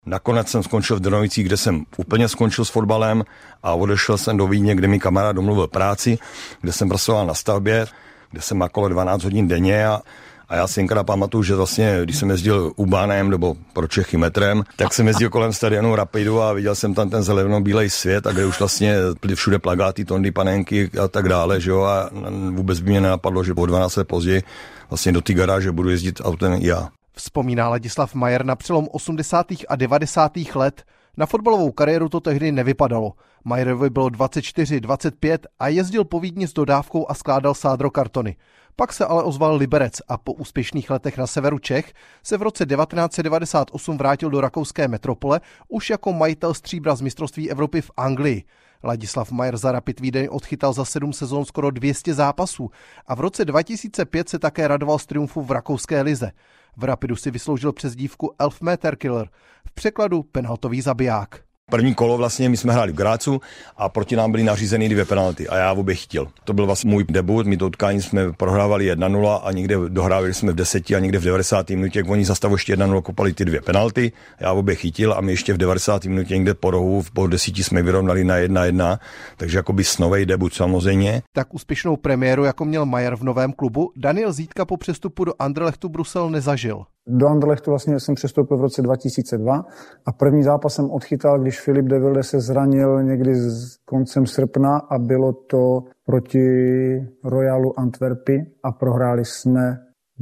Nakonec jsem skončil v Drnovicích, kde jsem úplně skončil s fotbalem a odešel jsem do Vídně, kde mi kamarád domluvil práci, kde jsem pracoval na stavbě, kde jsem makal 12 hodin denně a já si jenkrát pamatuju, že vlastně, když jsem jezdil Ubánem nebo pro Čechy metrem, tak jsem jezdil kolem stadionu Rapidu a viděl jsem tam ten zeleno-bílej svět a kde už vlastně byly všude plakáty, tondy, panenky a tak dále, že jo, a vůbec by mě nenapadlo, že po 12 let později vlastně do té garáže budu jezdit autem i já. Vzpomíná Ladislav Majer na přelom 80. a 90. let. Na fotbalovou kariéru to tehdy nevypadalo. Majerovi bylo 24, 25 a jezdil po Vídni s dodávkou a skládal sádrokartony. Pak se ale ozval Liberec a po úspěšných letech na severu Čech se v roce 1998 vrátil do rakouské metropole už jako majitel stříbra z mistrovství Evropy v Anglii. Ladislav Majer za Rapid Vídeň odchytal za 7 sezon skoro 200 zápasů a v roce 2005 se také radoval z triumfu v rakouské lize. V Rapidu si vysloužil přezdívku Elfmeter Killer, v překladu penaltový zabiják. První kolo vlastně my jsme hráli v Grácu a proti nám byly nařízeny 2 penalty a já obě chytil. To byl vlastně můj debut, my to utkání jsme prohrávali 1-0 a někde dohrávali jsme v 10 a někde v 90. minutě, oni za stavu ještě 1-0 kopali ty 2 penalty, já obě chytil a my ještě v 90. minutě někde po rohu po 10 jsme vyrovnali na 1-1, takže jakoby snovej debut samozřejmě. Tak úspěšnou premiéru, jako měl Majer v novém klubu, Daniel Zídka po přestupu do Anderlechtu Brusel nezažil. Do Anderlechtu vlastně jsem přestoupil v roce 2002 a první zápas jsem odchytal, když Filip de Wilde se zranil někdy koncem srpna a bylo to proti Royalu Antwerpy a prohráli jsme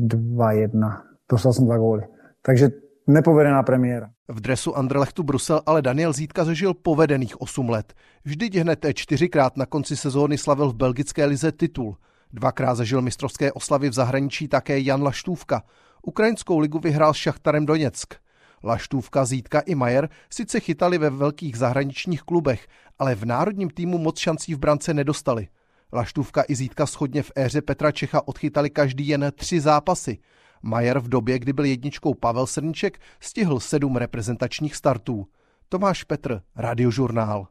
2-1. Dostal jsem 2 góly. Takže nepovedená premiéra. V dresu Anderlechtu Brusel ale Daniel Zídka zažil povedených 8 let. Vždyť hned 4krát na konci sezóny slavil v belgické lize titul. 2krát zažil mistrovské oslavy v zahraničí také Jan Laštůvka. Ukrajinskou ligu vyhrál s Šachtarem Doněck. Laštůvka, Zídka i Majer sice chytali ve velkých zahraničních klubech, ale v národním týmu moc šancí v brance nedostali. Laštůvka i Zídka shodně v éře Petra Čecha odchytali každý jen 3 zápasy. Majer v době, kdy byl jedničkou Pavel Srníček, stihl 7 reprezentačních startů. Tomáš Petr, Radiožurnál.